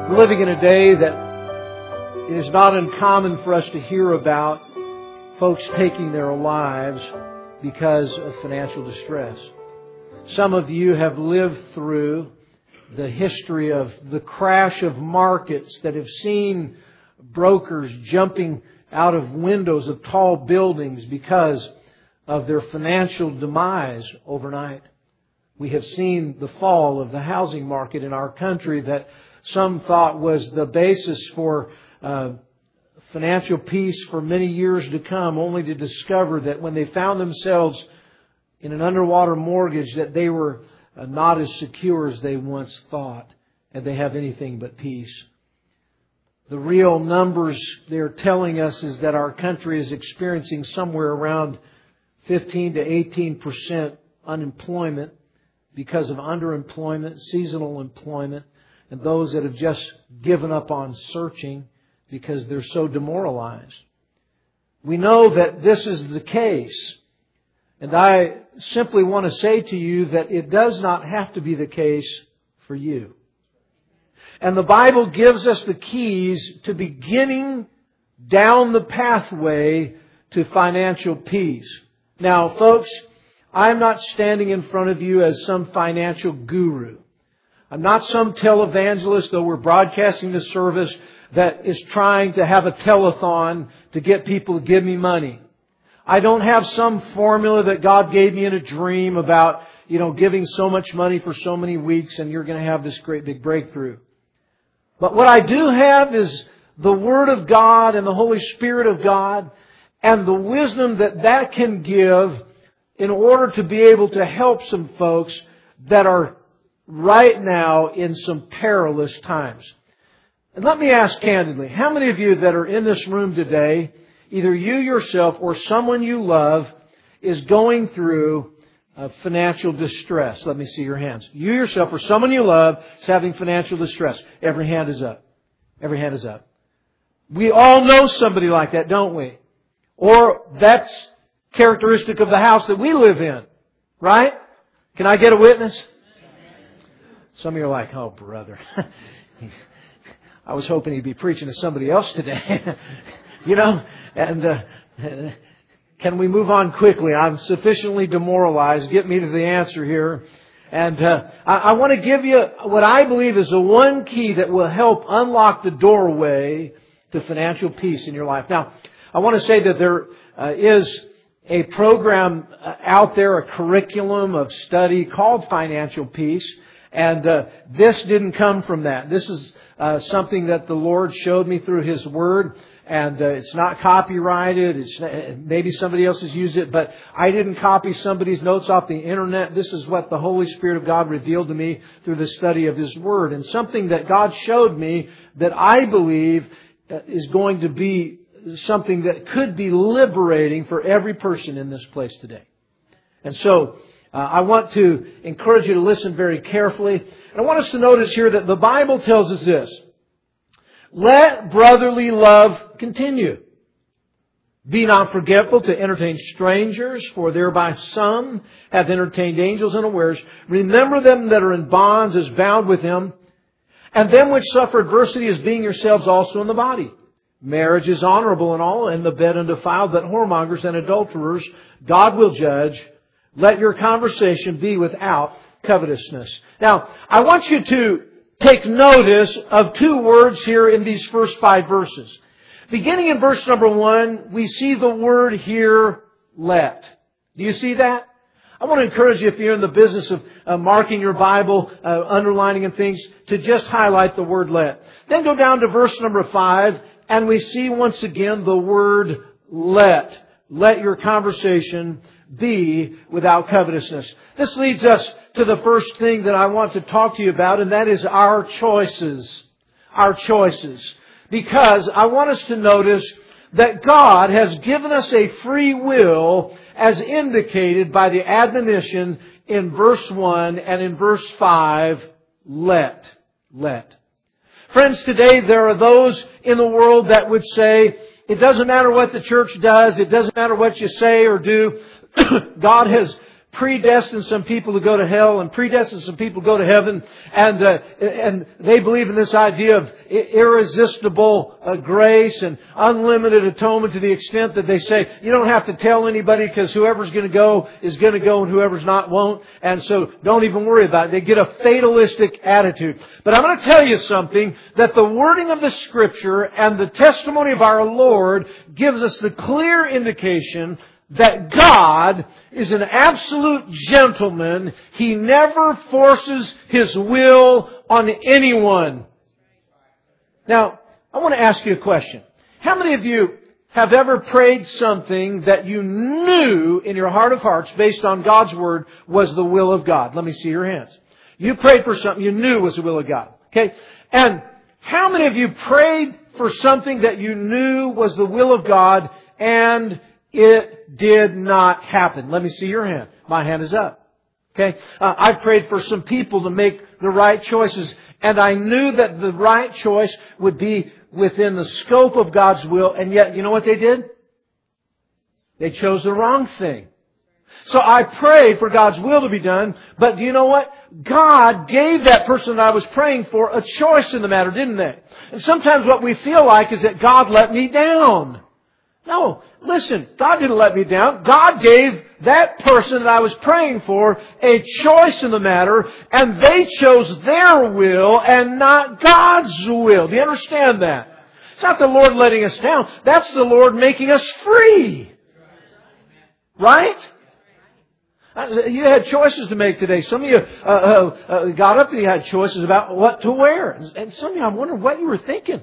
We're living in a day that it is not uncommon for us to hear about folks taking their lives because of financial distress. Some of you have lived through the history of the crash of markets that have seen brokers jumping out of windows of tall buildings because of their financial demise overnight. We have seen the fall of the housing market in our country that some thought was the basis for financial peace for many years to come, only to discover that when they found themselves in an underwater mortgage that they were not as secure as they once thought, and they have anything but peace. The real numbers they're telling us is that our country is experiencing somewhere around 15 to 18% unemployment because of underemployment, seasonal employment, and those that have just given up on searching because they're so demoralized. We know that this is the case. And I simply want to say to you that it does not have to be the case for you. And the Bible gives us the keys to beginning down the pathway to financial peace. Now, folks, I'm not standing in front of you as some financial guru. I'm not some televangelist, though we're broadcasting the service, that is trying to have a telethon to get people to give me money. I don't have some formula that God gave me in a dream about, giving so much money for so many weeks and you're going to have this great big breakthrough. But what I do have is the Word of God and the Holy Spirit of God and the wisdom that can give in order to be able to help some folks that are right now in some perilous times. And let me ask candidly, how many of you that are in this room today, either you yourself or someone you love, is going through financial distress? Let me see your hands. You yourself or someone you love is having financial distress. Every hand is up. Every hand is up. We all know somebody like that, don't we? Or that's characteristic of the house that we live in. Right? Can I get a witness? Some of you are like, oh, brother. I was hoping he'd be preaching to somebody else today. And can we move on quickly? I'm sufficiently demoralized. Get me to the answer here. And I want to give you what I believe is the one key that will help unlock the doorway to financial peace in your life. Now, I want to say that there is a program out there, a curriculum of study called Financial Peace. And this didn't come from that. This is something that the Lord showed me through His Word. And it's not copyrighted. Maybe somebody else has used it, but I didn't copy somebody's notes off the internet. This is what the Holy Spirit of God revealed to me through the study of His Word. And something that God showed me that I believe is going to be something that could be liberating for every person in this place today. And so I want to encourage you to listen very carefully. And I want us to notice here that the Bible tells us this. Let brotherly love continue. Be not forgetful to entertain strangers, for thereby some have entertained angels unawares. Remember them that are in bonds as bound with Him, and them which suffer adversity as being yourselves also in the body. Marriage is honorable in all, and the bed undefiled, but whoremongers and adulterers God will judge. Let your conversation be without covetousness. Now, I want you to take notice of two words here in these first 5 verses. Beginning in verse number 1, we see the word here, let. Do you see that? I want to encourage you, if you're in the business of marking your Bible, underlining and things, to just highlight the word let. Then go down to verse number 5, and we see once again the word let. Let your conversation be without covetousness. This leads us to the first thing that I want to talk to you about, and that is our choices. Our choices. Because I want us to notice that God has given us a free will as indicated by the admonition in verse 1 and in verse 5, let. Let. Friends, today there are those in the world that would say, it doesn't matter what the church does, it doesn't matter what you say or do, God has predestined some people to go to hell and predestined some people to go to heaven. And they believe in this idea of irresistible grace and unlimited atonement to the extent that they say, you don't have to tell anybody because whoever's going to go is going to go and whoever's not won't. And so don't even worry about it. They get a fatalistic attitude. But I'm going to tell you something, that the wording of the Scripture and the testimony of our Lord gives us the clear indication that God is an absolute gentleman. He never forces His will on anyone. Now, I want to ask you a question. How many of you have ever prayed something that you knew in your heart of hearts, based on God's Word, was the will of God? Let me see your hands. You prayed for something you knew was the will of God. Okay? And how many of you prayed for something that you knew was the will of God and it did not happen? Let me see your hand. My hand is up. Okay? I prayed for some people to make the right choices, and I knew that the right choice would be within the scope of God's will, and yet, you know what they did? They chose the wrong thing. So I prayed for God's will to be done, but do you know what? God gave that person that I was praying for a choice in the matter, didn't they? And sometimes what we feel like is that God let me down. No, listen, God didn't let me down. God gave that person that I was praying for a choice in the matter, and they chose their will and not God's will. Do you understand that? It's not the Lord letting us down. That's the Lord making us free. Right? You had choices to make today. Some of you got up and you had choices about what to wear. And some of you, I'm wondering what you were thinking.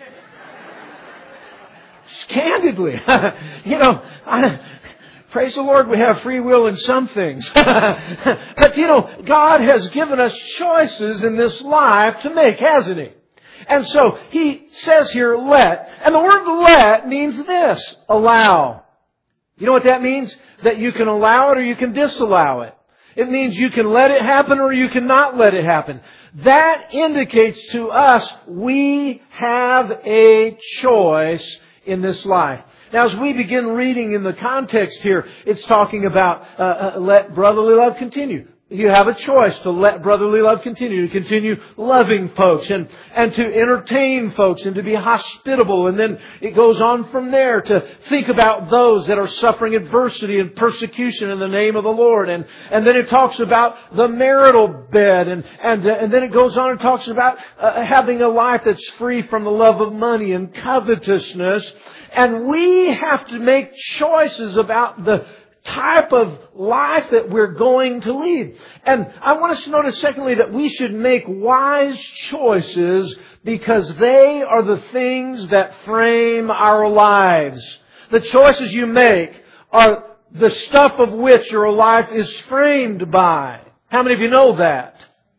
Candidly. Praise the Lord, we have free will in some things. But God has given us choices in this life to make, hasn't He? And so He says here, let. And the word let means this, allow. You know what that means? That you can allow it or you can disallow it. It means you can let it happen or you cannot let it happen. That indicates to us we have a choice in this life. Now, as we begin reading in the context here, it's talking about let brotherly love continue. You have a choice to let brotherly love continue, to continue loving folks and to entertain folks and to be hospitable. And then it goes on from there to think about those that are suffering adversity and persecution in the name of the Lord. And then it talks about the marital bed. And then it goes on and talks about having a life that's free from the love of money and covetousness. And we have to make choices about the type of life that we're going to lead. And I want us to notice, secondly, that we should make wise choices because they are the things that frame our lives. The choices you make are the stuff of which your life is framed by. How many of you know that?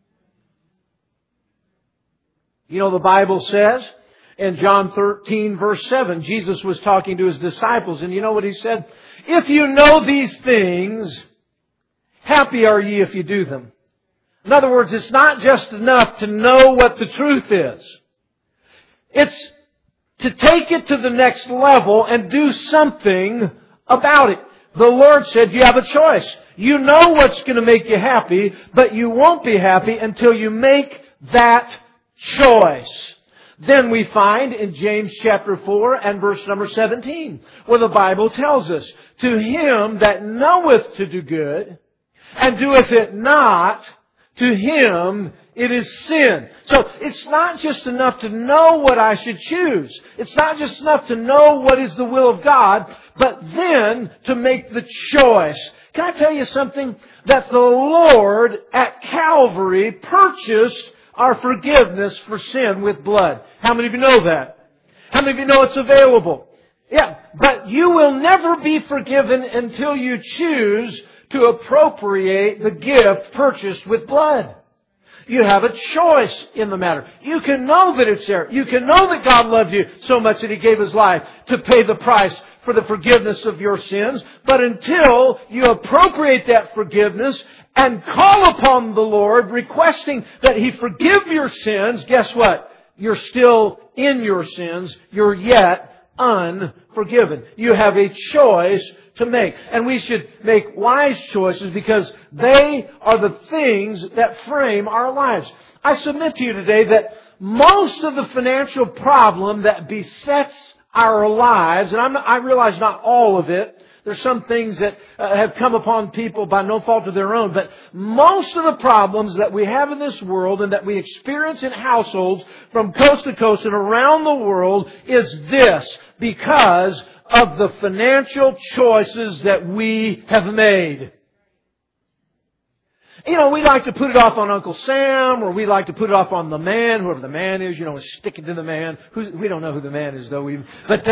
You know, the Bible says in John 13, verse 7, Jesus was talking to His disciples, and you know what He said? If you know these things, happy are ye if you do them. In other words, it's not just enough to know what the truth is. It's to take it to the next level and do something about it. The Lord said you have a choice. You know what's going to make you happy, but you won't be happy until you make that choice. Then we find in James chapter 4 and verse number 17, where the Bible tells us, to him that knoweth to do good, and doeth it not, to him it is sin. So it's not just enough to know what I should choose. It's not just enough to know what is the will of God, but then to make the choice. Can I tell you something? That the Lord at Calvary purchased our forgiveness for sin with blood. How many of you know that? How many of you know it's available? Yeah, but you will never be forgiven until you choose to appropriate the gift purchased with blood. You have a choice in the matter. You can know that it's there. You can know that God loved you so much that He gave His life to pay the price for the forgiveness of your sins. But until you appropriate that forgiveness and call upon the Lord, requesting that He forgive your sins, guess what? You're still in your sins. You're yet unforgiven. You have a choice to make. And we should make wise choices because they are the things that frame our lives. I submit to you today that most of the financial problem that besets our lives, and I realize not all of it, there's some things that have come upon people by no fault of their own, but most of the problems that we have in this world and that we experience in households from coast to coast and around the world is this, because of the financial choices that we have made. You know, we like to put it off on Uncle Sam, or we like to put it off on the man, whoever the man is, stick it to the man. We don't know who the man is, though. We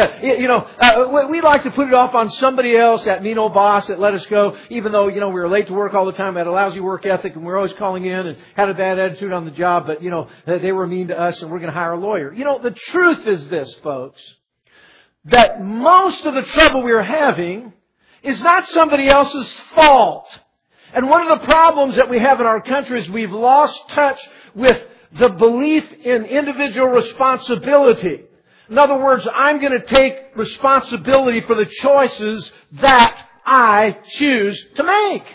like to put it off on somebody else, that mean old boss that let us go, even though, we were late to work all the time, had a lousy work ethic, and we were always calling in and had a bad attitude on the job, but, they were mean to us, and we're going to hire a lawyer. The truth is this, folks, that most of the trouble we're having is not somebody else's fault. And one of the problems that we have in our country is we've lost touch with the belief in individual responsibility. In other words, I'm going to take responsibility for the choices that I choose to make.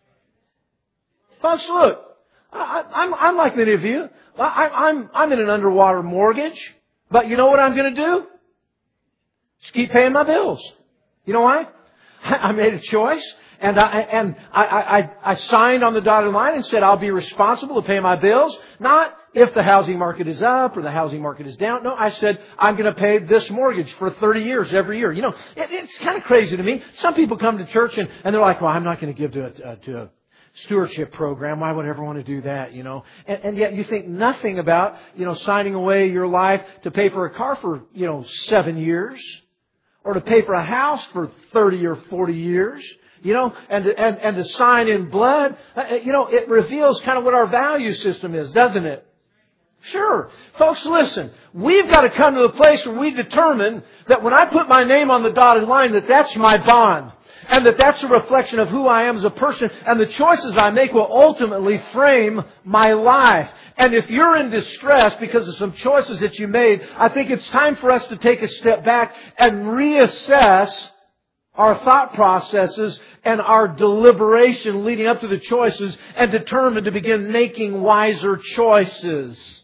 Folks, look, I'm like many of you. I'm in an underwater mortgage, but you know what I'm going to do? Just keep paying my bills. You know why? I made a choice. And I signed on the dotted line and said I'll be responsible to pay my bills. Not if the housing market is up or the housing market is down. No, I said I'm going to pay this mortgage for 30 years every year. It's kind of crazy to me. Some people come to church and they're like, well, I'm not going to give to a stewardship program. Why would I ever want to do that? And yet you think nothing about, signing away your life to pay for a car for, 7 years or to pay for a house for 30 or 40 years. And to sign in blood, it reveals kind of what our value system is, doesn't it? Sure. Folks, listen, we've got to come to the place where we determine that when I put my name on the dotted line, that that's my bond. And that's a reflection of who I am as a person. And the choices I make will ultimately frame my life. And if you're in distress because of some choices that you made, I think it's time for us to take a step back and reassess our thought processes and our deliberation leading up to the choices and determined to begin making wiser choices.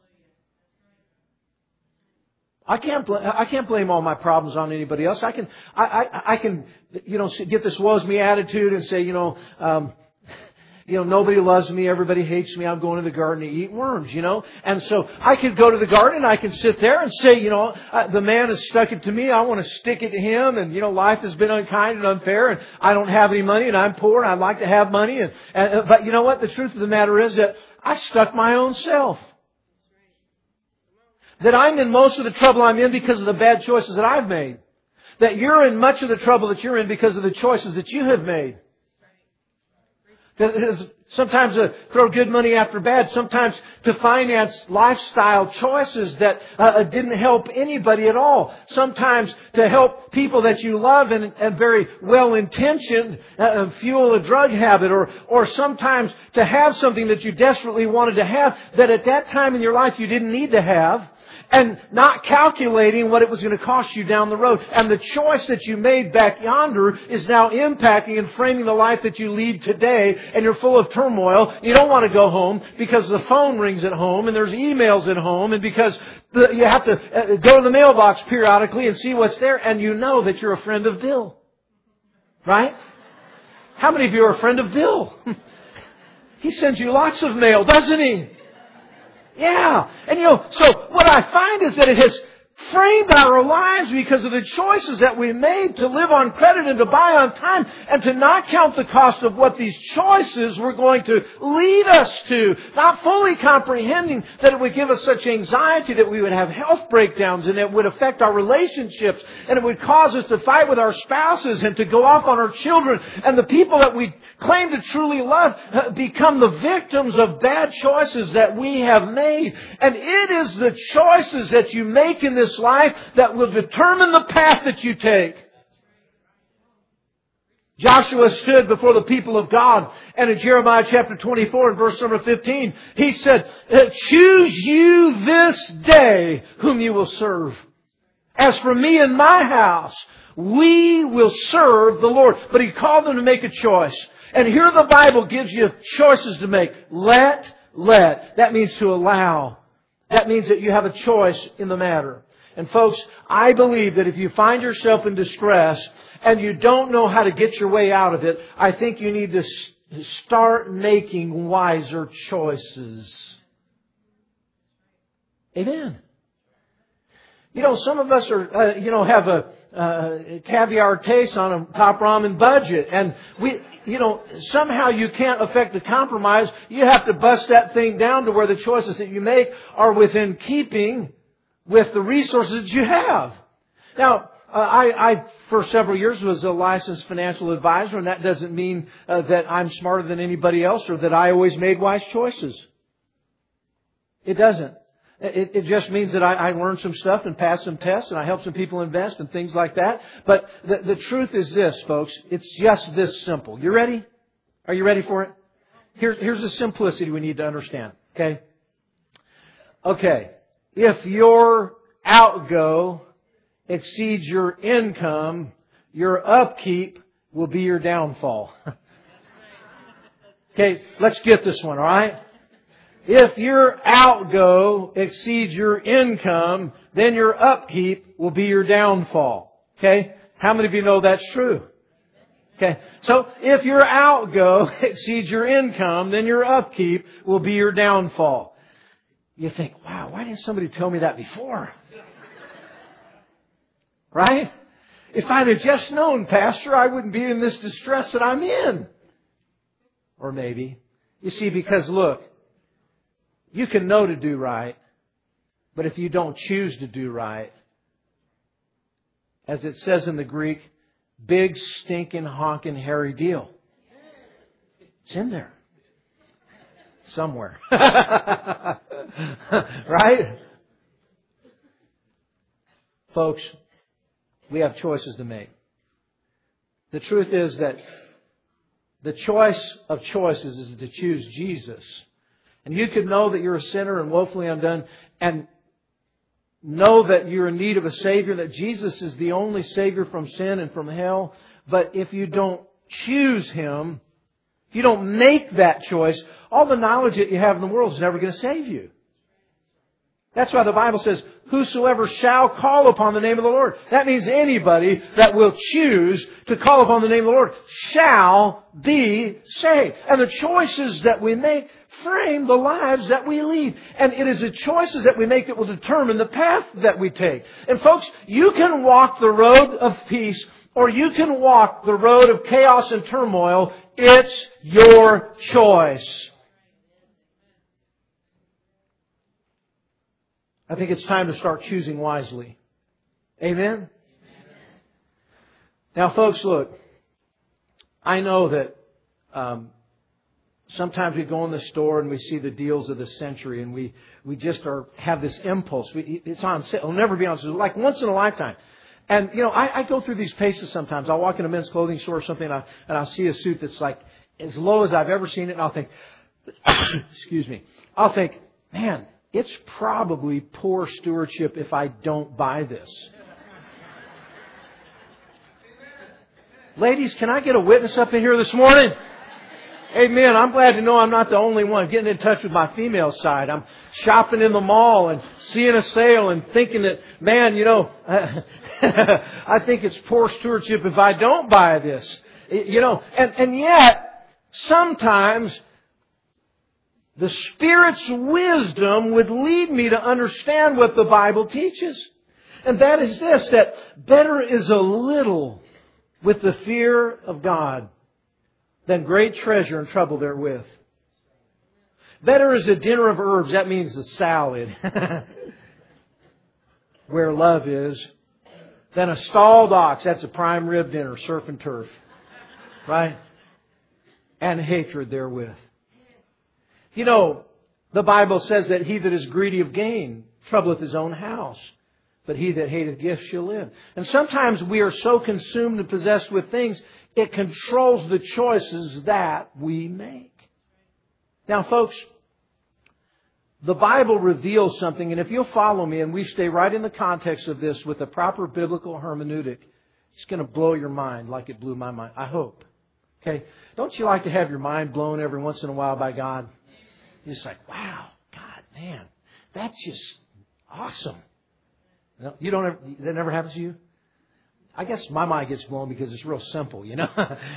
I can't blame all my problems on anybody else. I can get this woe is me attitude and say, nobody loves me, everybody hates me, I'm going to the garden to eat worms, And so I could go to the garden and I can sit there and say, the man has stuck it to me, I want to stick it to him, and, life has been unkind and unfair, and I don't have any money, and I'm poor, and I'd like to have money, but you know what? The truth of the matter is that I stuck my own self. That I'm in most of the trouble I'm in because of the bad choices that I've made. That you're in much of the trouble that you're in because of the choices that you have made. Sometimes to throw good money after bad. Sometimes to finance lifestyle choices that didn't help anybody at all. Sometimes to help people that you love and very well-intentioned fuel a drug habit. Or sometimes to have something that you desperately wanted to have that at that time in your life you didn't need to have. And not calculating what it was going to cost you down the road. And the choice that you made back yonder is now impacting and framing the life that you lead today. And you're full of turmoil. You don't want to go home because the phone rings at home and there's emails at home. And because you have to go to the mailbox periodically and see what's there. And you know that you're a friend of Bill. Right? How many of you are a friend of Bill? He sends you lots of mail, doesn't he? Yeah. And so what I find is that it has framed our lives because of the choices that we made to live on credit and to buy on time and to not count the cost of what these choices were going to lead us to. Not fully comprehending that it would give us such anxiety that we would have health breakdowns and it would affect our relationships and it would cause us to fight with our spouses and to go off on our children. And the people that we claim to truly love become the victims of bad choices that we have made. And it is the choices that you make in this life that will determine the path that you take. Joshua stood before the people of God, and in Jeremiah chapter 24 and verse number 15, he said, choose you this day whom you will serve. As for me and my house, we will serve the Lord. But He called them to make a choice. And here the Bible gives you choices to make. Let. That means to allow. That means that you have a choice in the matter. And folks, I believe that if you find yourself in distress and you don't know how to get your way out of it, I think you need to start making wiser choices. Amen. You know, some of us are, have a caviar taste on a top ramen budget. And somehow you can't affect the compromise. You have to bust that thing down to where the choices that you make are within keeping with the resources that you have. Now, I for several years was a licensed financial advisor, and that doesn't mean that I'm smarter than anybody else or that I always made wise choices. It doesn't. It just means that I learned some stuff and passed some tests and I helped some people invest and things like that. But the truth is this, folks. It's just this simple. You ready? Are you ready for it? Here's the simplicity we need to understand. Okay? Okay. If your outgo exceeds your income, your upkeep will be your downfall. Okay, let's get this one, all right? If your outgo exceeds your income, then your upkeep will be your downfall. Okay? How many of you know that's true? Okay. So if your outgo exceeds your income, then your upkeep will be your downfall. You think, wow, why didn't somebody tell me that before? Right? If I'd have just known, Pastor, I wouldn't be in this distress that I'm in. Or maybe. You see, because look, you can know to do right, but if you don't choose to do right, as it says in the Greek, big, stinking, honking, hairy deal. It's in there. Somewhere. Right? Folks, we have choices to make. The truth is that the choice of choices is to choose Jesus. And you could know that you're a sinner and woefully undone and know that you're in need of a Savior, that Jesus is the only Savior from sin and from hell. But if you don't choose Him, if you don't make that choice, all the knowledge that you have in the world is never going to save you. That's why the Bible says, whosoever shall call upon the name of the Lord. That means anybody that will choose to call upon the name of the Lord shall be saved. And the choices that we make frame the lives that we lead. And it is the choices that we make that will determine the path that we take. And folks, you can walk the road of peace or you can walk the road of chaos and turmoil. It's your choice. I think it's time to start choosing wisely. Amen? Now, folks, look. I know that sometimes we go in the store and we see the deals of the century and we just have this impulse. It's on sale. It'll never be on sale. Like once in a lifetime. And, I go through these paces sometimes. I'll walk in a men's clothing store or something and I'll see a suit that's like as low as I've ever seen it. And I'll think, excuse me. I'll think, man, it's probably poor stewardship if I don't buy this. Ladies, can I get a witness up in here this morning? Amen. I'm glad to know I'm not the only one getting in touch with my female side. I'm shopping in the mall and seeing a sale and thinking that, man, I think it's poor stewardship if I don't buy this. And yet, sometimes the Spirit's wisdom would lead me to understand what the Bible teaches. And that is this, that better is a little with the fear of God than great treasure and trouble therewith. Better is a dinner of herbs, that means a salad, where love is, than a stalled ox, that's a prime rib dinner, surf and turf. Right? And hatred therewith. The Bible says that he that is greedy of gain troubleth his own house, but he that hateth gifts shall live. And sometimes we are so consumed and possessed with things, it controls the choices that we make. Now, folks, the Bible reveals something, and if you'll follow me and we stay right in the context of this with a proper biblical hermeneutic, it's going to blow your mind like it blew my mind. I hope. Okay? Don't you like to have your mind blown every once in a while by God? You're just like, wow, God, man, that's just awesome. You don't ever, that never happens to you? I guess my mind gets blown because it's real simple, you know.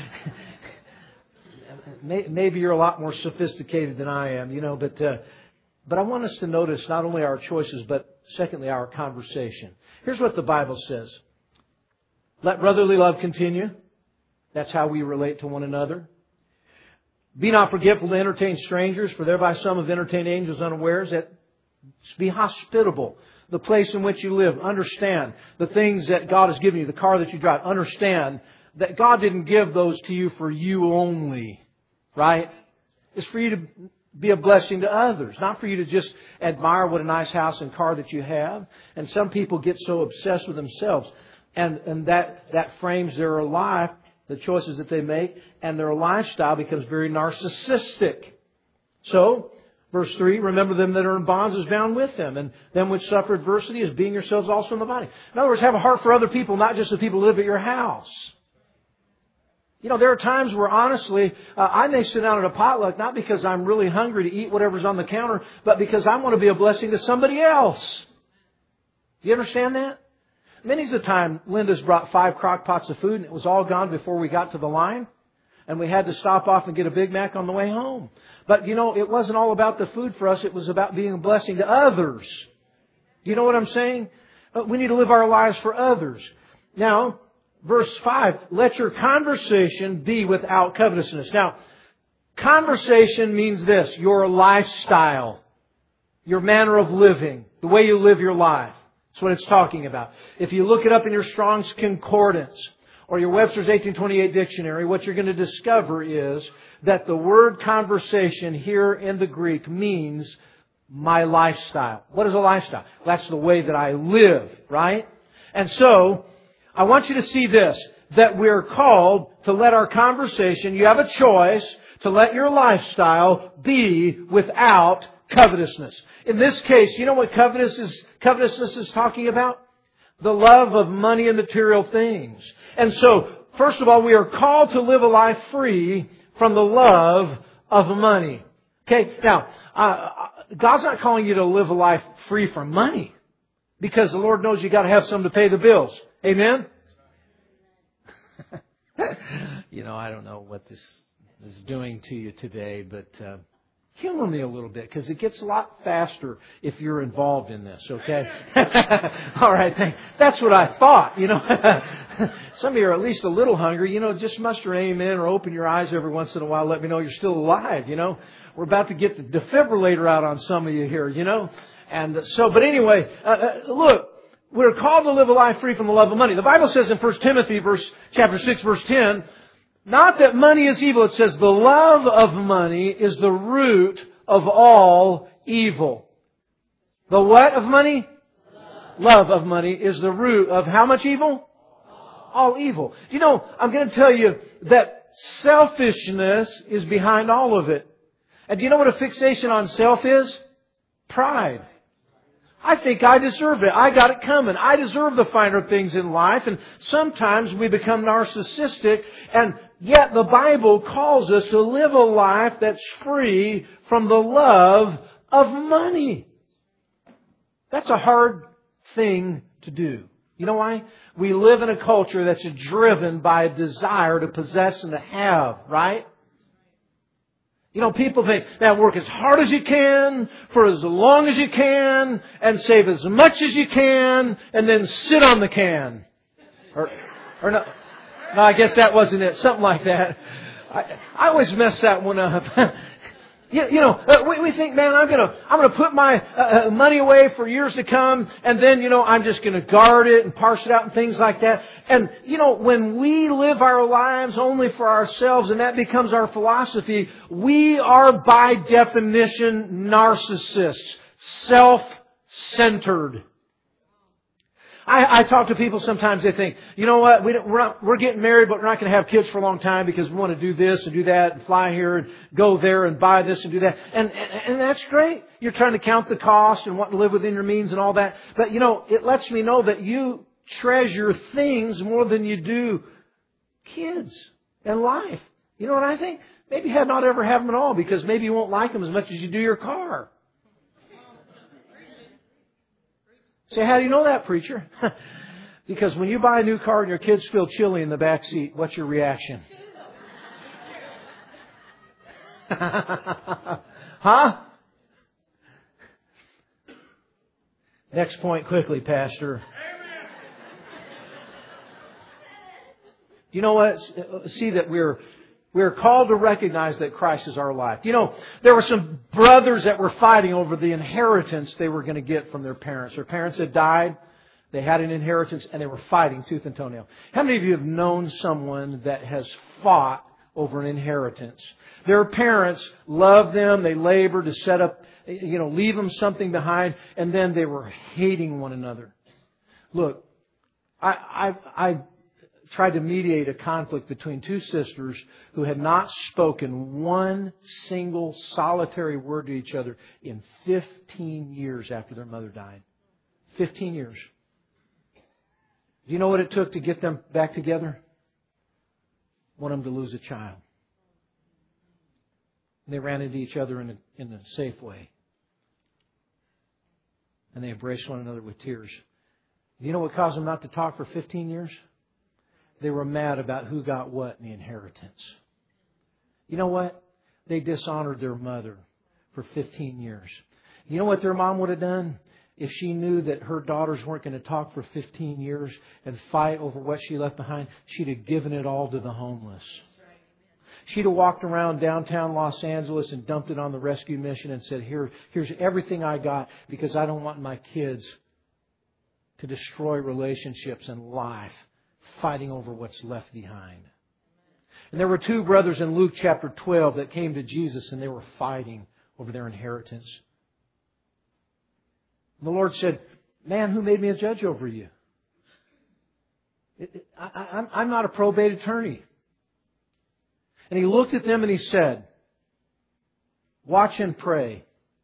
Maybe you're a lot more sophisticated than I am, you know, but I want us to notice not only our choices, but secondly, our conversation. Here's what the Bible says. Let brotherly love continue. That's how we relate to one another. Be not forgetful to entertain strangers, for thereby some have entertained angels unawares. Be hospitable. The place in which you live. Understand the things that God has given you, the car that you drive. Understand that God didn't give those to you for you only. Right? It's for you to be a blessing to others. Not for you to just admire what a nice house and car that you have. And some people get so obsessed with themselves. And that frames their life, the choices that they make, and their lifestyle becomes very narcissistic. So, verse 3, remember them that are in bonds is bound with them, and them which suffer adversity is being yourselves also in the body. In other words, have a heart for other people, not just the people who live at your house. You know, there are times where honestly, I may sit down at a potluck, not because I'm really hungry to eat whatever's on the counter, but because I want to be a blessing to somebody else. Do you understand that? Many's the time Linda's brought 5 crock pots of food and it was all gone before we got to the line. And we had to stop off and get a Big Mac on the way home. But, you know, it wasn't all about the food for us. It was about being a blessing to others. Do you know what I'm saying? We need to live our lives for others. Now, verse 5, let your conversation be without covetousness. Now, conversation means this, your lifestyle, your manner of living, the way you live your life. That's what it's talking about. If you look it up in your Strong's Concordance or your Webster's 1828 dictionary, what you're going to discover is that the word conversation here in the Greek means my lifestyle. What is a lifestyle? That's the way that I live, right? And so, I want you to see this, that we're called to let our conversation, you have a choice to let your lifestyle be without covetousness. In this case, you know what covetousness is talking about? The love of money and material things. And so, first of all, we are called to live a life free from the love of money. Okay, now, God's not calling you to live a life free from money, because the Lord knows you got to have some to pay the bills. Amen? You know, I don't know what this is doing to you today, but humor me a little bit, because it gets a lot faster if you're involved in this, okay? All right, thanks. That's what I thought, you know. Some of you are at least a little hungry. You know, just muster amen or open your eyes every once in a while. Let me know you're still alive, you know. We're about to get the defibrillator out on some of you here, you know. And so, but anyway, look, we're called to live a life free from the love of money. The Bible says in 1 Timothy chapter 6, verse 10, not that money is evil. It says the love of money is the root of all evil. The what of money? Love of money is the root of how much evil? All evil. You know, I'm going to tell you that selfishness is behind all of it. And do you know what a fixation on self is? Pride. I think I deserve it. I got it coming. I deserve the finer things in life. And sometimes we become narcissistic. And yet the Bible calls us to live a life that's free from the love of money. That's a hard thing to do. You know why? We live in a culture that's driven by a desire to possess and to have, right? You know, people think, now work as hard as you can, for as long as you can, and save as much as you can, and then sit on the can. Or no, I guess that wasn't it. Something like that. I always mess that one up. You know, we think, man, I'm gonna put my money away for years to come, and then, you know, I'm just gonna guard it and parse it out and things like that. And, you know, when we live our lives only for ourselves and that becomes our philosophy, we are by definition narcissists, self-centered. I talk to people sometimes, they think, you know what, we're getting married, but we're not going to have kids for a long time because we want to do this and do that and fly here and go there and buy this and do that. And that's great. You're trying to count the cost and want to live within your means and all that. But, it lets me know that you treasure things more than you do kids and life. You know what I think? Maybe not ever have them at all because maybe you won't like them as much as you do your car. Say, how do you know that, preacher? Because when you buy a new car and your kids feel chilly in the back seat, what's your reaction? Huh? Next point quickly, Pastor. You know what? See that we're called to recognize that Christ is our life. There were some brothers that were fighting over the inheritance they were going to get from their parents. Their parents had died. They had an inheritance and they were fighting tooth and toenail. How many of you have known someone that has fought over an inheritance? Their parents loved them. They labored to set up, leave them something behind. And then they were hating one another. Look, I tried to mediate a conflict between two sisters who had not spoken one single solitary word to each other in 15 years after their mother died. 15 years. Do you know what it took to get them back together? One of them to lose a child. And they ran into each other in a safe way. And they embraced one another with tears. Do you know what caused them not to talk for 15 years? They were mad about who got what in the inheritance. You know what? They dishonored their mother for 15 years. You know what their mom would have done? If she knew that her daughters weren't going to talk for 15 years and fight over what she left behind, she'd have given it all to the homeless. She'd have walked around downtown Los Angeles and dumped it on the rescue mission and said, here's everything I got because I don't want my kids to destroy relationships and life fighting over what's left behind. And there were two brothers in Luke chapter 12 that came to Jesus and they were fighting over their inheritance. And the Lord said, man, who made me a judge over you? I'm not a probate attorney. And He looked at them and He said, watch and pray.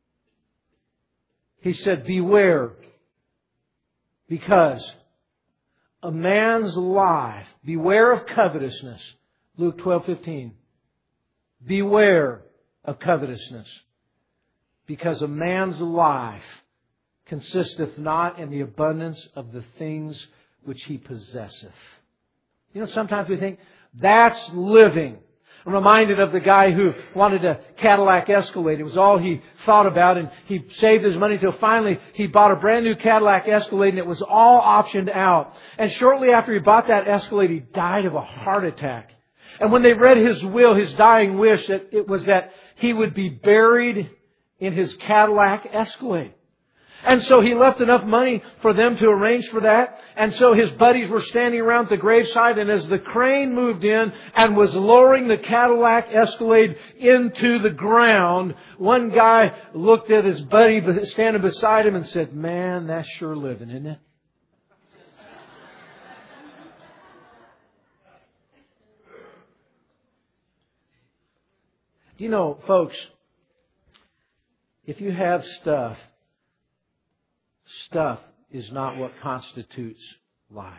He said, beware, because a man's life, beware of covetousness. Luke 12:15. Beware of covetousness, because a man's life consisteth not in the abundance of the things which he possesseth. Sometimes we think, that's living. I'm reminded of the guy who wanted a Cadillac Escalade. It was all he thought about, and he saved his money until finally he bought a brand new Cadillac Escalade, and it was all optioned out. And shortly after he bought that Escalade, he died of a heart attack. And when they read his will, his dying wish, it was that he would be buried in his Cadillac Escalade. And so he left enough money for them to arrange for that. And so his buddies were standing around the graveside. And as the crane moved in and was lowering the Cadillac Escalade into the ground, one guy looked at his buddy standing beside him and said, man, that's sure living, isn't it? Do you know, folks, if you have stuff is not what constitutes life.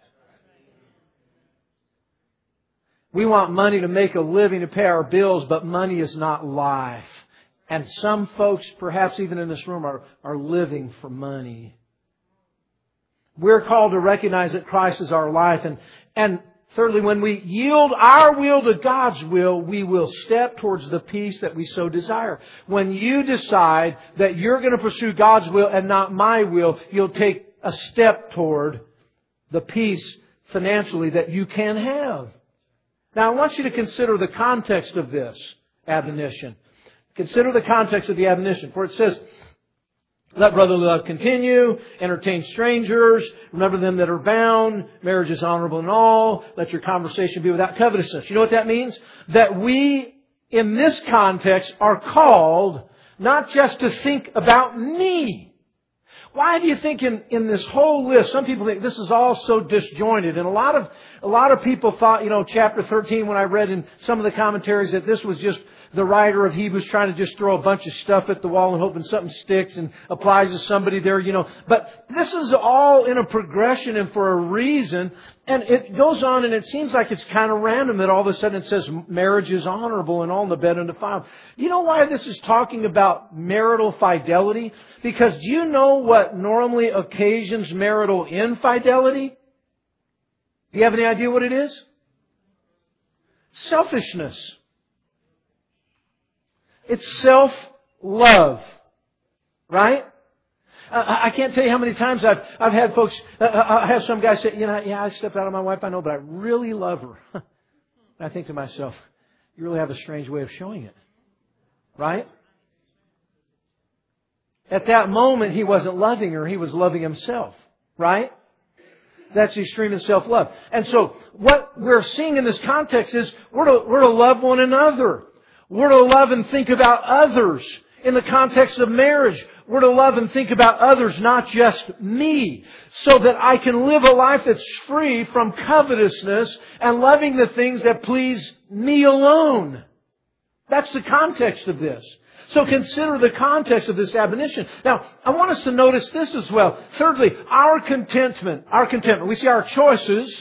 We want money to make a living, to pay our bills, but money is not life. And some folks, perhaps even in this room, are living for money. We're called to recognize that Christ is our life. And thirdly, when we yield our will to God's will, we will step towards the peace that we so desire. When you decide that you're going to pursue God's will and not my will, you'll take a step toward the peace financially that you can have. Now, I want you to consider the context of this admonition. Consider the context of the admonition. For it says, let brotherly love continue. Entertain strangers. Remember them that are bound. Marriage is honorable in all. Let your conversation be without covetousness. You know what that means? That we, in this context, are called not just to think about me. Why do you think in this whole list, some people think this is all so disjointed? And a lot of people thought, chapter 13, when I read in some of the commentaries, that this was just the writer of Hebrews trying to just throw a bunch of stuff at the wall and hoping something sticks and applies to somebody there, But this is all in a progression and for a reason. And it goes on, and it seems like it's kind of random that all of a sudden it says marriage is honorable and all in the bed undefiled. You know why this is talking about marital fidelity? Because do you know what normally occasions marital infidelity? Do you have any idea what it is? Selfishness. It's self-love. Right? I can't tell you how many times I've had folks, I have some guys say, I stepped out on my wife, I know, but I really love her. I think to myself, you really have a strange way of showing it. Right? At that moment, he wasn't loving her, he was loving himself. Right? That's extreme in self-love. And so, what we're seeing in this context is we're to love one another. We're to love and think about others. In the context of marriage, we're to love and think about others, not just me, so that I can live a life that's free from covetousness and loving the things that please me alone. That's the context of this. So consider the context of this admonition. Now, I want us to notice this as well. Thirdly, our contentment. We see our choices.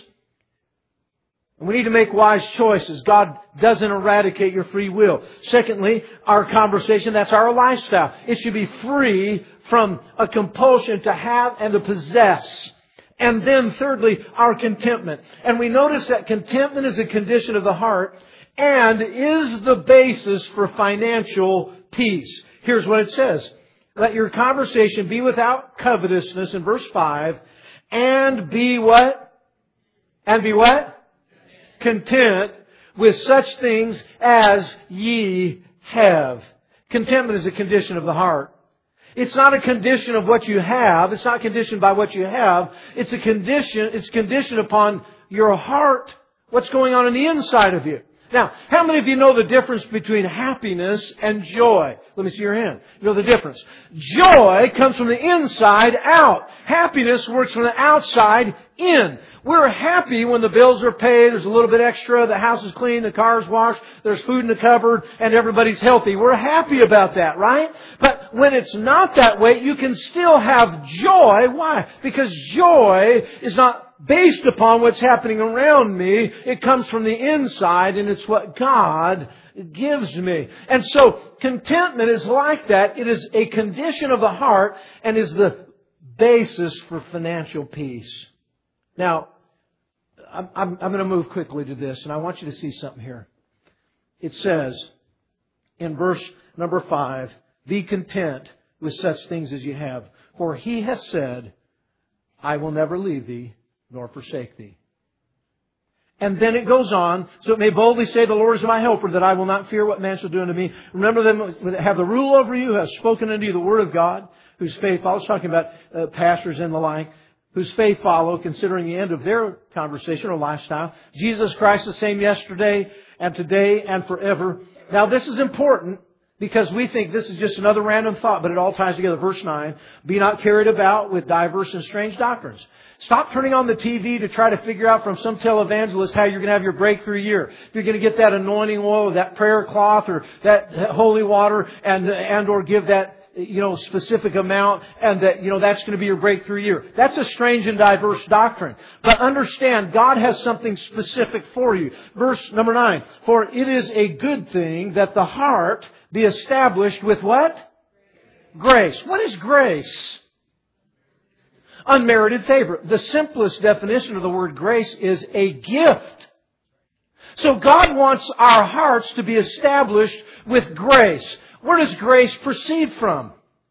And we need to make wise choices. God doesn't eradicate your free will. Secondly, our conversation, that's our lifestyle. It should be free from a compulsion to have and to possess. And then thirdly, our contentment. And we notice that contentment is a condition of the heart and is the basis for financial peace. Here's what it says. Let your conversation be without covetousness in verse 5. And be what? And be what? Content with such things as ye have. Contentment is a condition of the heart. It's not a condition of what you have. It's not conditioned by what you have. It's conditioned upon your heart. What's going on the inside of you. Now, how many of you know the difference between happiness and joy? Let me see your hand. You know the difference. Joy comes from the inside out. Happiness works from the outside in. We're happy when the bills are paid, there's a little bit extra, the house is clean, the car is washed, there's food in the cupboard, and everybody's healthy. We're happy about that, right? But when it's not that way, you can still have joy. Why? Because joy is not based upon what's happening around me. It comes from the inside, and it's what God gives me. And so, contentment is like that. It is a condition of the heart and is the basis for financial peace. Now, I'm going to move quickly to this, and I want you to see something here. It says in verse number 5, be content with such things as you have. For He has said, I will never leave thee nor forsake thee. And then it goes on, so it may boldly say, the Lord is my helper, that I will not fear what man shall do unto me. Remember them that have the rule over you, who have spoken unto you the word of God, whose faith, I was talking about pastors and the like, whose faith follow, considering the end of their conversation or lifestyle. Jesus Christ the same yesterday and today and forever. Now this is important because we think this is just another random thought, but it all ties together. Verse 9, be not carried about with diverse and strange doctrines. Stop turning on the TV to try to figure out from some televangelist how you're going to have your breakthrough year. If you're going to get that anointing oil, that prayer cloth, or that holy water, and or give that specific amount, and that, that's going to be your breakthrough year. That's a strange and diverse doctrine. But understand, God has something specific for you. Verse number 9. For it is a good thing that the heart be established with what? Grace. What is grace? Unmerited favor. The simplest definition of the word grace is a gift. So God wants our hearts to be established with grace. Where does grace proceed from?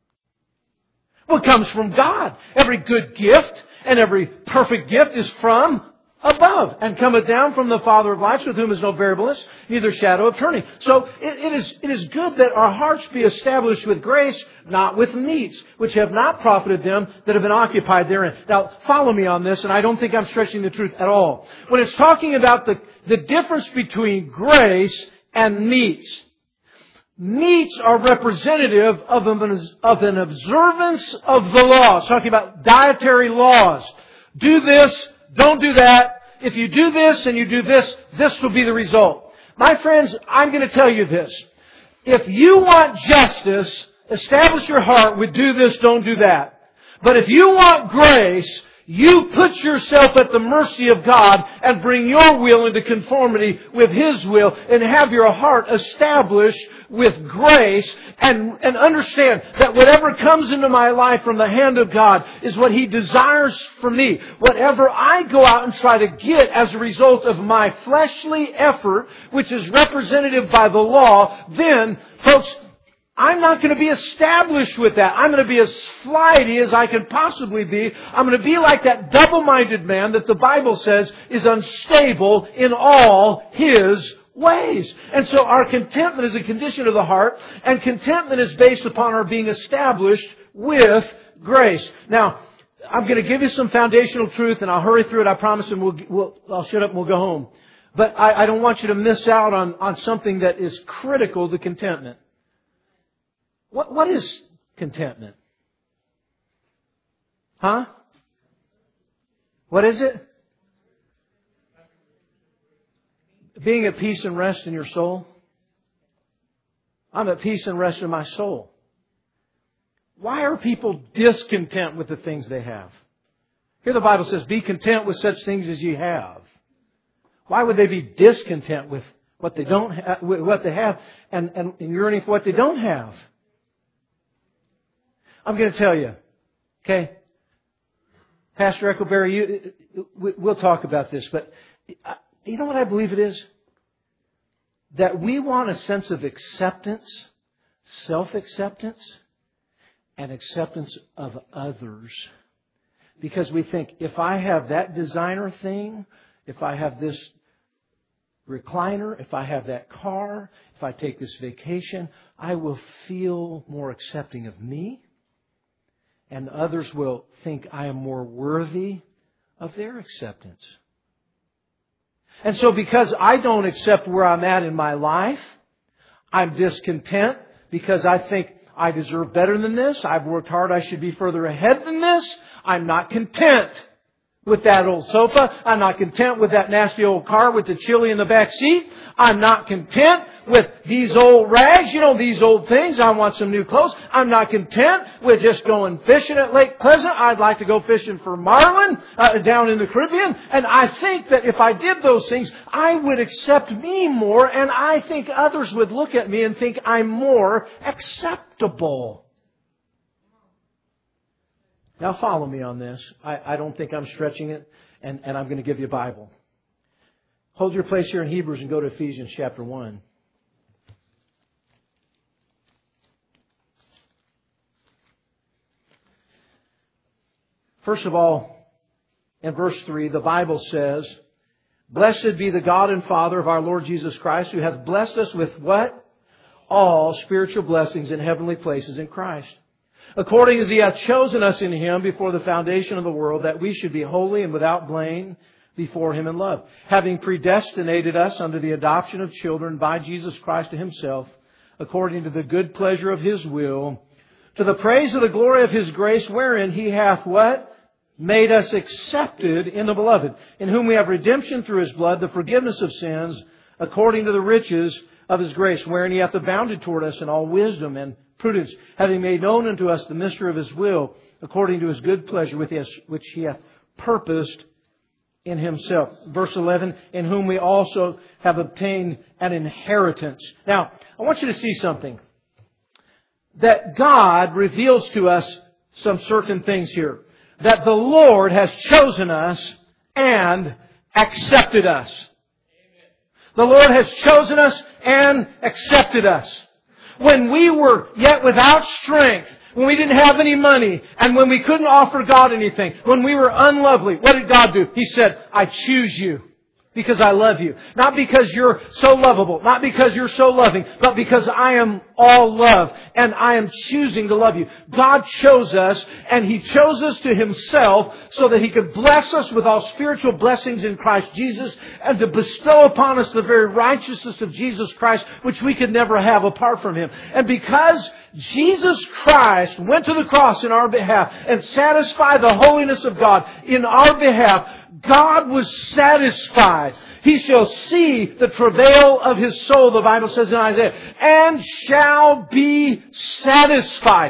Well, it comes from God. Every good gift and every perfect gift is from above, and cometh down from the Father of lights, with whom is no variableness, neither shadow of turning. So it is good that our hearts be established with grace, not with meats, which have not profited them that have been occupied therein. Now, follow me on this, and I don't think I'm stretching the truth at all. When it's talking about the difference between grace and meats, meats are representative of an observance of the law. It's talking about dietary laws. Do this, don't do that. If you do this and you do this, this will be the result. My friends, I'm going to tell you this. If you want justice, establish your heart with do this, don't do that. But if you want grace, you put yourself at the mercy of God and bring your will into conformity with His will and have your heart established with grace and understand that whatever comes into my life from the hand of God is what He desires for me. Whatever I go out and try to get as a result of my fleshly effort, which is representative by the law, then, folks, I'm not going to be established with that. I'm going to be as flighty as I can possibly be. I'm going to be like that double-minded man that the Bible says is unstable in all his ways. And so our contentment is a condition of the heart, and contentment is based upon our being established with grace. Now, I'm going to give you some foundational truth, and I'll hurry through it, I promise, and I'll shut up and we'll go home. But I don't want you to miss out on something that is critical to contentment. What is contentment? Huh? What is it? Being at peace and rest in your soul. I'm at peace and rest in my soul. Why are people discontent with the things they have? Here the Bible says, be content with such things as you have. Why would they be discontent with what they don't have, with what they have, and yearning for what they don't have? I'm going to tell you, okay? Pastor Echoberry, we'll talk about this, but you know what I believe it is? That we want a sense of acceptance, self-acceptance, and acceptance of others. Because we think, if I have that designer thing, if I have this recliner, if I have that car, if I take this vacation, I will feel more accepting of me. And others will think I am more worthy of their acceptance. And so because I don't accept where I'm at in my life, I'm discontent because I think I deserve better than this. I've worked hard. I should be further ahead than this. I'm not content with that old sofa. I'm not content with that nasty old car with the chili in the back seat. I'm not content with these old rags, these old things. I want some new clothes. I'm not content with just going fishing at Lake Pleasant. I'd like to go fishing for marlin down in the Caribbean. And I think that if I did those things, I would accept me more, and I think others would look at me and think I'm more acceptable. Now follow me on this. I don't think I'm stretching it, and I'm going to give you a Bible. Hold your place here in Hebrews and go to Ephesians chapter 1. First of all, in verse 3, the Bible says, Blessed be the God and Father of our Lord Jesus Christ, who hath blessed us with what? All spiritual blessings in heavenly places in Christ. According as He hath chosen us in Him before the foundation of the world, that we should be holy and without blame before Him in love, having predestinated us unto the adoption of children by Jesus Christ to Himself, according to the good pleasure of His will, to the praise of the glory of His grace, wherein He hath what? Made us accepted in the Beloved, in whom we have redemption through His blood, the forgiveness of sins, according to the riches of His grace, wherein He hath abounded toward us in all wisdom and prudence, having made known unto us the mystery of His will, according to His good pleasure, which He hath purposed in Himself. Verse 11, in whom we also have obtained an inheritance. Now, I want you to see something. That God reveals to us some certain things here. That the Lord has chosen us and accepted us. The Lord has chosen us and accepted us. When we were yet without strength, when we didn't have any money, and when we couldn't offer God anything, when we were unlovely, what did God do? He said, I choose you. Because I love you. Not because you're so lovable. Not because you're so loving. But because I am all love. And I am choosing to love you. God chose us. And He chose us to Himself so that He could bless us with all spiritual blessings in Christ Jesus. And to bestow upon us the very righteousness of Jesus Christ, which we could never have apart from Him. And because Jesus Christ went to the cross in our behalf and satisfied the holiness of God in our behalf, God was satisfied. He shall see the travail of His soul, the Bible says in Isaiah, and shall be satisfied.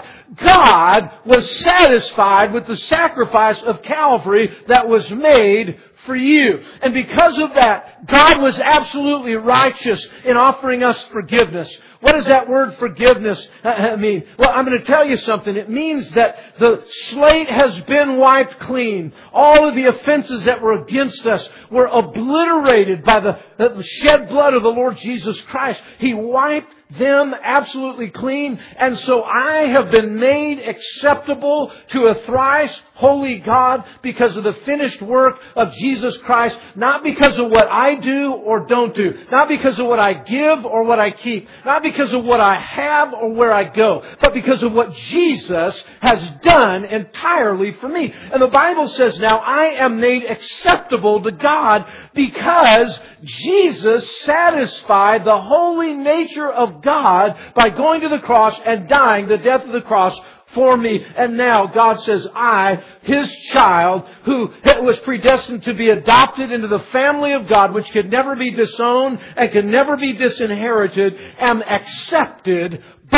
God was satisfied with the sacrifice of Calvary that was made for you. And because of that, God was absolutely righteous in offering us forgiveness. What does that word forgiveness mean? Well, I'm going to tell you something. It means that the slate has been wiped clean. All of the offenses that were against us were obliterated by the shed blood of the Lord Jesus Christ. He wiped them absolutely clean. And so I have been made acceptable to a thrice holy God because of the finished work of Jesus Christ. Not because of what I do or don't do. Not because of what I give or what I keep. Not because of what I have or where I go. But because of what Jesus has done entirely for me. And the Bible says now I am made acceptable to God because Jesus satisfied the holy nature of God by going to the cross and dying the death of the cross for me. And now God says, I, His child, who was predestined to be adopted into the family of God, which could never be disowned and could never be disinherited, am accepted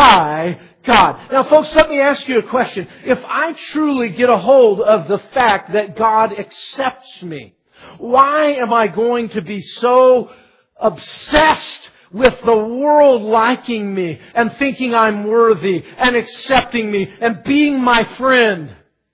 by God. Now, folks, let me ask you a question. If I truly get a hold of the fact that God accepts me, why am I going to be so obsessed with the world liking me and thinking I'm worthy and accepting me and being my friend?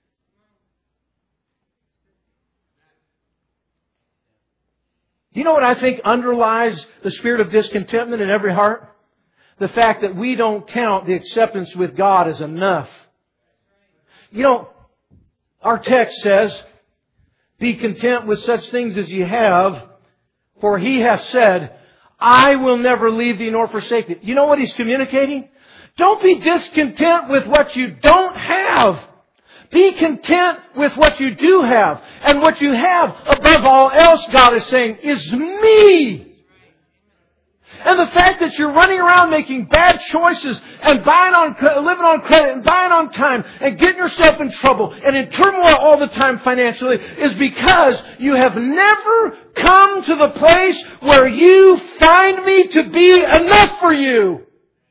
Do you know what I think underlies the spirit of discontentment in every heart? The fact that we don't count the acceptance with God as enough. You know, our text says, be content with such things as you have, for He hath said, I will never leave thee nor forsake thee. You know what He's communicating? Don't be discontent with what you don't have. Be content with what you do have. And what you have, above all else, God is saying, is me. And the fact that you're running around making bad choices and living on credit and buying on time and getting yourself in trouble and in turmoil all the time financially is because you have never come to the place where you find me to be enough for you.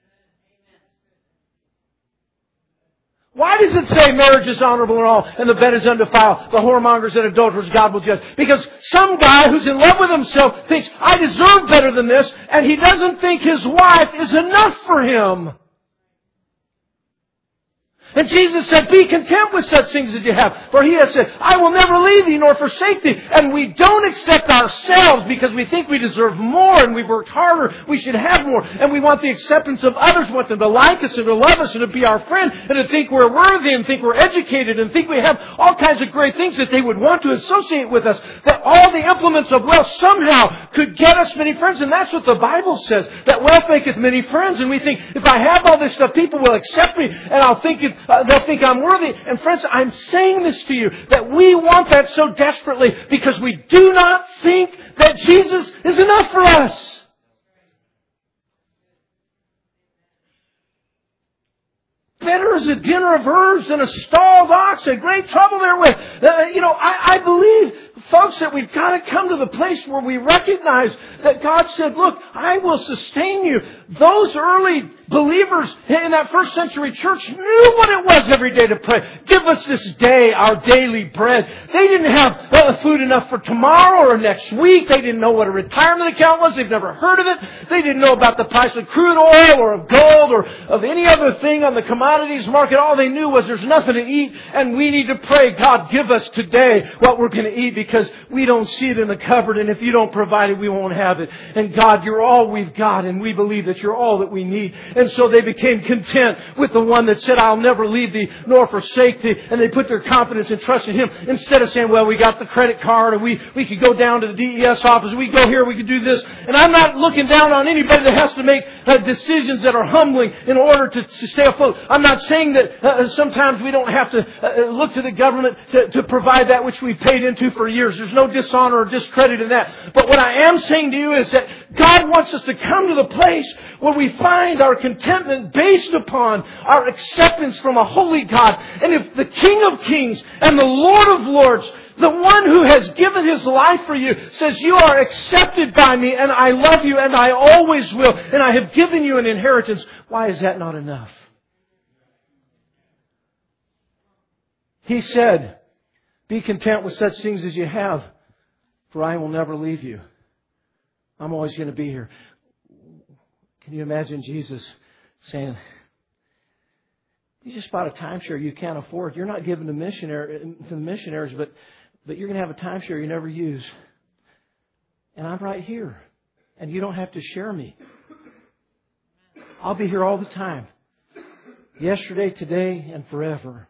Why does it say marriage is honorable and all, and the bed is undefiled, the whoremongers and adulterers God will judge? Because some guy who's in love with himself thinks, I deserve better than this, and he doesn't think his wife is enough for him. And Jesus said, be content with such things as you have. For He has said, I will never leave thee nor forsake thee. And we don't accept ourselves because we think we deserve more and we've worked harder. We should have more. And we want the acceptance of others. We want them to like us and to love us and to be our friend and to think we're worthy and think we're educated and think we have all kinds of great things that they would want to associate with us. That all the implements of wealth somehow could get us many friends. And that's what the Bible says. That wealth maketh many friends. And we think, if I have all this stuff, people will accept me and I'll think they'll think I'm worthy. And friends, I'm saying this to you, that we want that so desperately because we do not think that Jesus is enough for us. Better is a dinner of herbs than a stalled ox, a great trouble therewith. I believe, folks, that we've got to come to the place where we recognize that God said, look, I will sustain you. Those early believers in that first century church knew what it was every day to pray. Give us this day our daily bread. They didn't have food enough for tomorrow or next week. They didn't know what a retirement account was. They've never heard of it. They didn't know about the price of crude oil or of gold or of any other thing on the commodities market. All they knew was there's nothing to eat and we need to pray, God, give us today what we're going to eat because because we don't see it in the cupboard, and if you don't provide it, we won't have it. And God, You're all we've got, and we believe that You're all that we need. And so they became content with the one that said, I'll never leave Thee nor forsake Thee. And they put their confidence and trust in Him instead of saying, well, we got the credit card, and we could go down to the DES office, we go here, we could do this. And I'm not looking down on anybody that has to make decisions that are humbling in order to stay afloat. I'm not saying that sometimes we don't have to look to the government to provide that which we've paid into for years. There's no dishonor or discredit in that. But what I am saying to you is that God wants us to come to the place where we find our contentment based upon our acceptance from a holy God. And if the King of Kings and the Lord of Lords, the one who has given His life for you, says, you are accepted by Me, and I love you, and I always will, and I have given you an inheritance, why is that not enough? He said, be content with such things as you have, for I will never leave you. I'm always going to be here. Can you imagine Jesus saying, you just bought a timeshare you can't afford. You're not giving to the missionaries, but you're going to have a timeshare you never use. And I'm right here. And you don't have to share me. I'll be here all the time. Yesterday, today, and forever.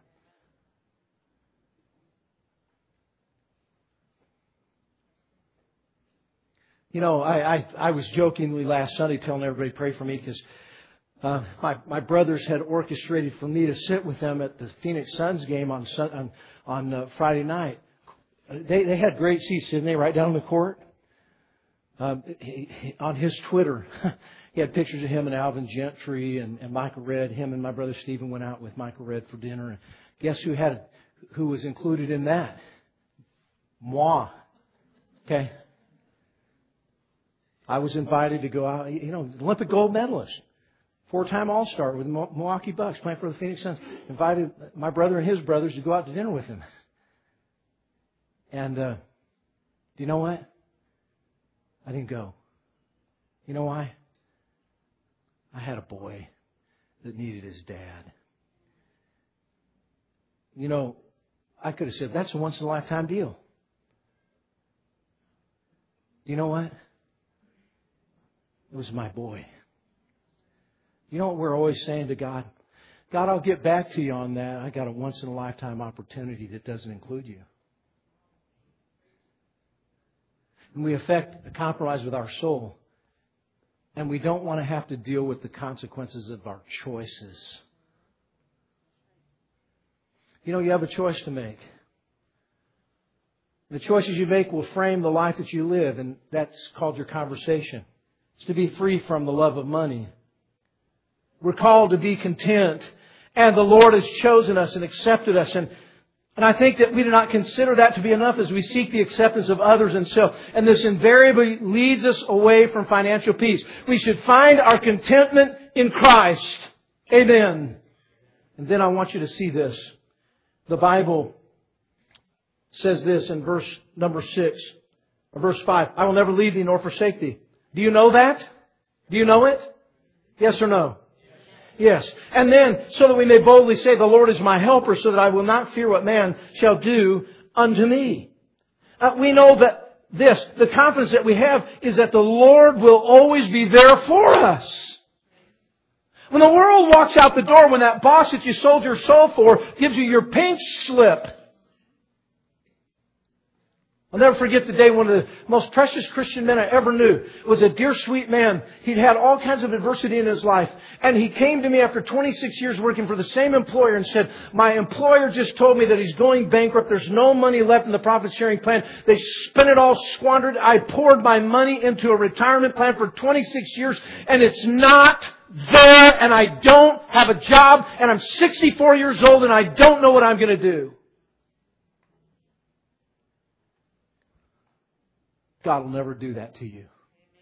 You know, I was jokingly last Sunday telling everybody to pray for me because my brothers had orchestrated for me to sit with them at the Phoenix Suns game on Friday night. They had great seats, didn't they? Right down in the court. On his Twitter, he had pictures of him and Alvin Gentry and Michael Redd. Him and my brother Stephen went out with Michael Redd for dinner. And guess who was included in that? Moi. Okay. I was invited to go out. You know, Olympic gold medalist, 4-time All-Star with the Milwaukee Bucks, playing for the Phoenix Suns. Invited my brother and his brothers to go out to dinner with him. And do you know what? I didn't go. You know why? I had a boy that needed his dad. You know, I could have said, that's a once-in-a-lifetime deal. You know what? It was my boy. You know what we're always saying to God? God, I'll get back to you on that. I got a once-in-a-lifetime opportunity that doesn't include you. And we affect a compromise with our soul. And we don't want to have to deal with the consequences of our choices. You know, you have a choice to make. The choices you make will frame the life that you live, and that's called your conversation. It's to be free from the love of money. We're called to be content, and the Lord has chosen us and accepted us. And I think that we do not consider that to be enough as we seek the acceptance of others and self. And this invariably leads us away from financial peace. We should find our contentment in Christ. Amen. And then I want you to see this. The Bible says this in verse number 6, or verse 5. I will never leave thee nor forsake thee. Do you know that? Do you know it? Yes or no? Yes. And then, so that we may boldly say, the Lord is my helper, so that I will not fear what man shall do unto me. We know that the confidence that we have is that the Lord will always be there for us. When the world walks out the door, when that boss that you sold your soul for gives you your pink slip, I'll never forget the day one of the most precious Christian men I ever knew was a dear, sweet man. He'd had all kinds of adversity in his life. And he came to me after 26 years working for the same employer and said, my employer just told me that he's going bankrupt. There's no money left in the profit sharing plan. They spent it all, squandered. I poured my money into a retirement plan for 26 years and it's not there, and I don't have a job, and I'm 64 years old and I don't know what I'm going to do. God will never do that to you.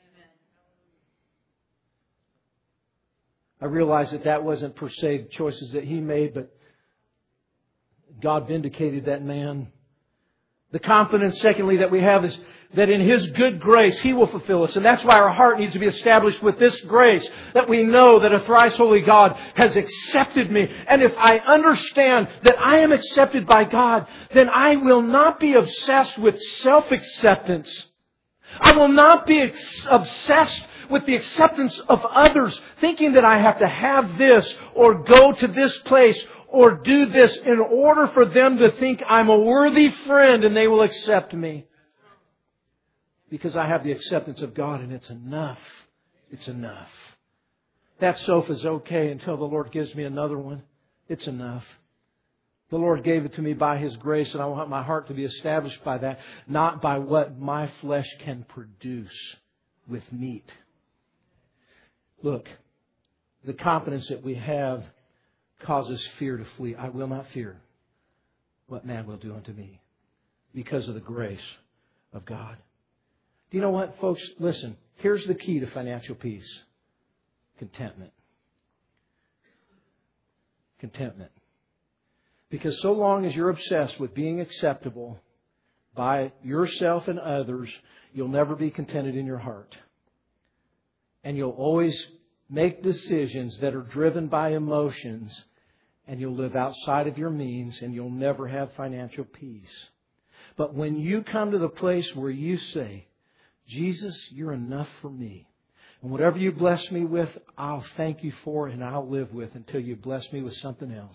I realize that wasn't per se the choices that he made, but God vindicated that man The confidence, secondly, that we have is that in His good grace, He will fulfill us. And that's why our heart needs to be established with this grace, that we know that a thrice holy God has accepted me. And if I understand that I am accepted by God, then I will not be obsessed with self-acceptance. I will not be obsessed with the acceptance of others, thinking that I have to have this or go to this place or do this in order for them to think I'm a worthy friend and they will accept me. Because I have the acceptance of God and it's enough. It's enough. That sofa's okay until the Lord gives me another one. It's enough. The Lord gave it to me by His grace, and I want my heart to be established by that, not by what my flesh can produce with meat. Look, the confidence that we have causes fear to flee. I will not fear what man will do unto me because of the grace of God. Do you know what, folks? Listen, here's the key to financial peace. Contentment. Contentment. Because so long as you're obsessed with being acceptable by yourself and others, you'll never be contented in your heart. And you'll always make decisions that are driven by emotions, and you'll live outside of your means, and you'll never have financial peace. But when you come to the place where you say, Jesus, you're enough for me. And whatever you bless me with, I'll thank you for and I'll live with until you bless me with something else.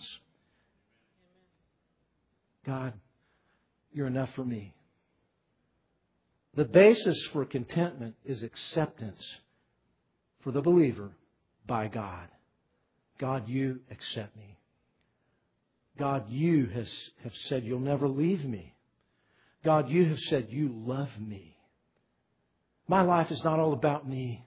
God, you're enough for me. The basis for contentment is acceptance for the believer by God. God, you accept me. God, you have said you'll never leave me. God, you have said you love me. My life is not all about me,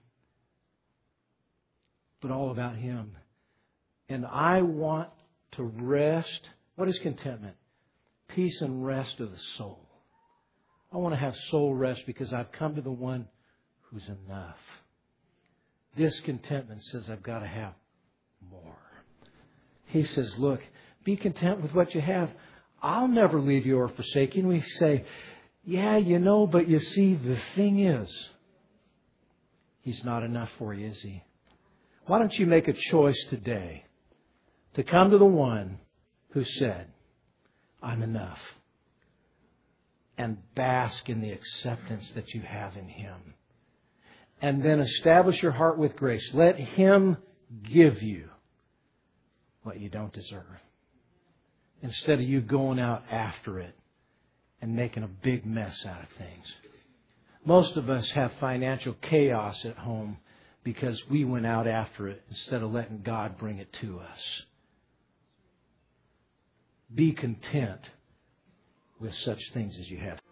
but all about Him. And I want to rest. What is contentment? Peace and rest of the soul. I want to have soul rest because I've come to the one who's enough. Discontentment says I've got to have more. He says, look, be content with what you have. I'll never leave you or forsake you. And we say, yeah, but you see, the thing is, He's not enough for you, is He? Why don't you make a choice today to come to the one who said, I'm enough. And bask in the acceptance that you have in Him. And then establish your heart with grace. Let Him give you what you don't deserve. Instead of you going out after it and making a big mess out of things. Most of us have financial chaos at home because we went out after it instead of letting God bring it to us. Be content with such things as you have.